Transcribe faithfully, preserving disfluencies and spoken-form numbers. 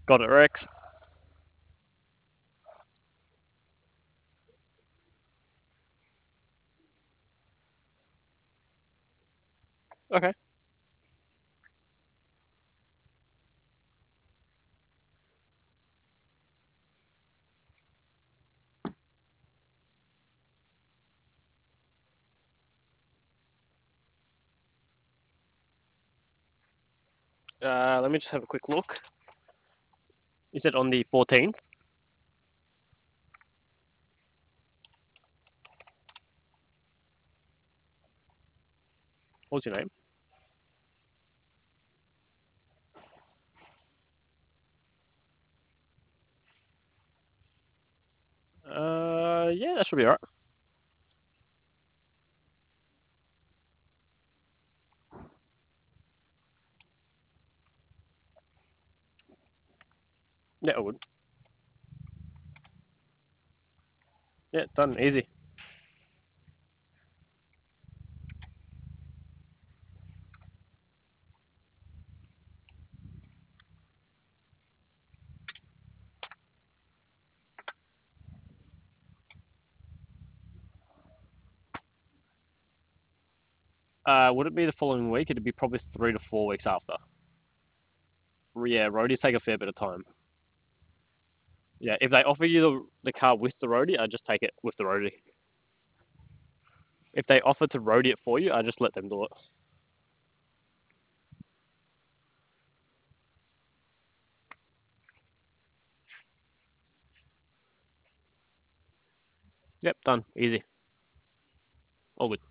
Got it, Rex. Okay. Uh, let me just have a quick look. You said on the fourteenth. What's your name? Uh, yeah, that should be alright. Yeah, it would. Yeah, done. Easy. Uh, would it be the following week? It'd be probably three to four weeks after. Yeah, roadies take a fair bit of time. Yeah, if they offer you the, the car with the roadie, I just take it with the roadie. If they offer to roadie it for you, I just let them do it. Yep, done. Easy. All good.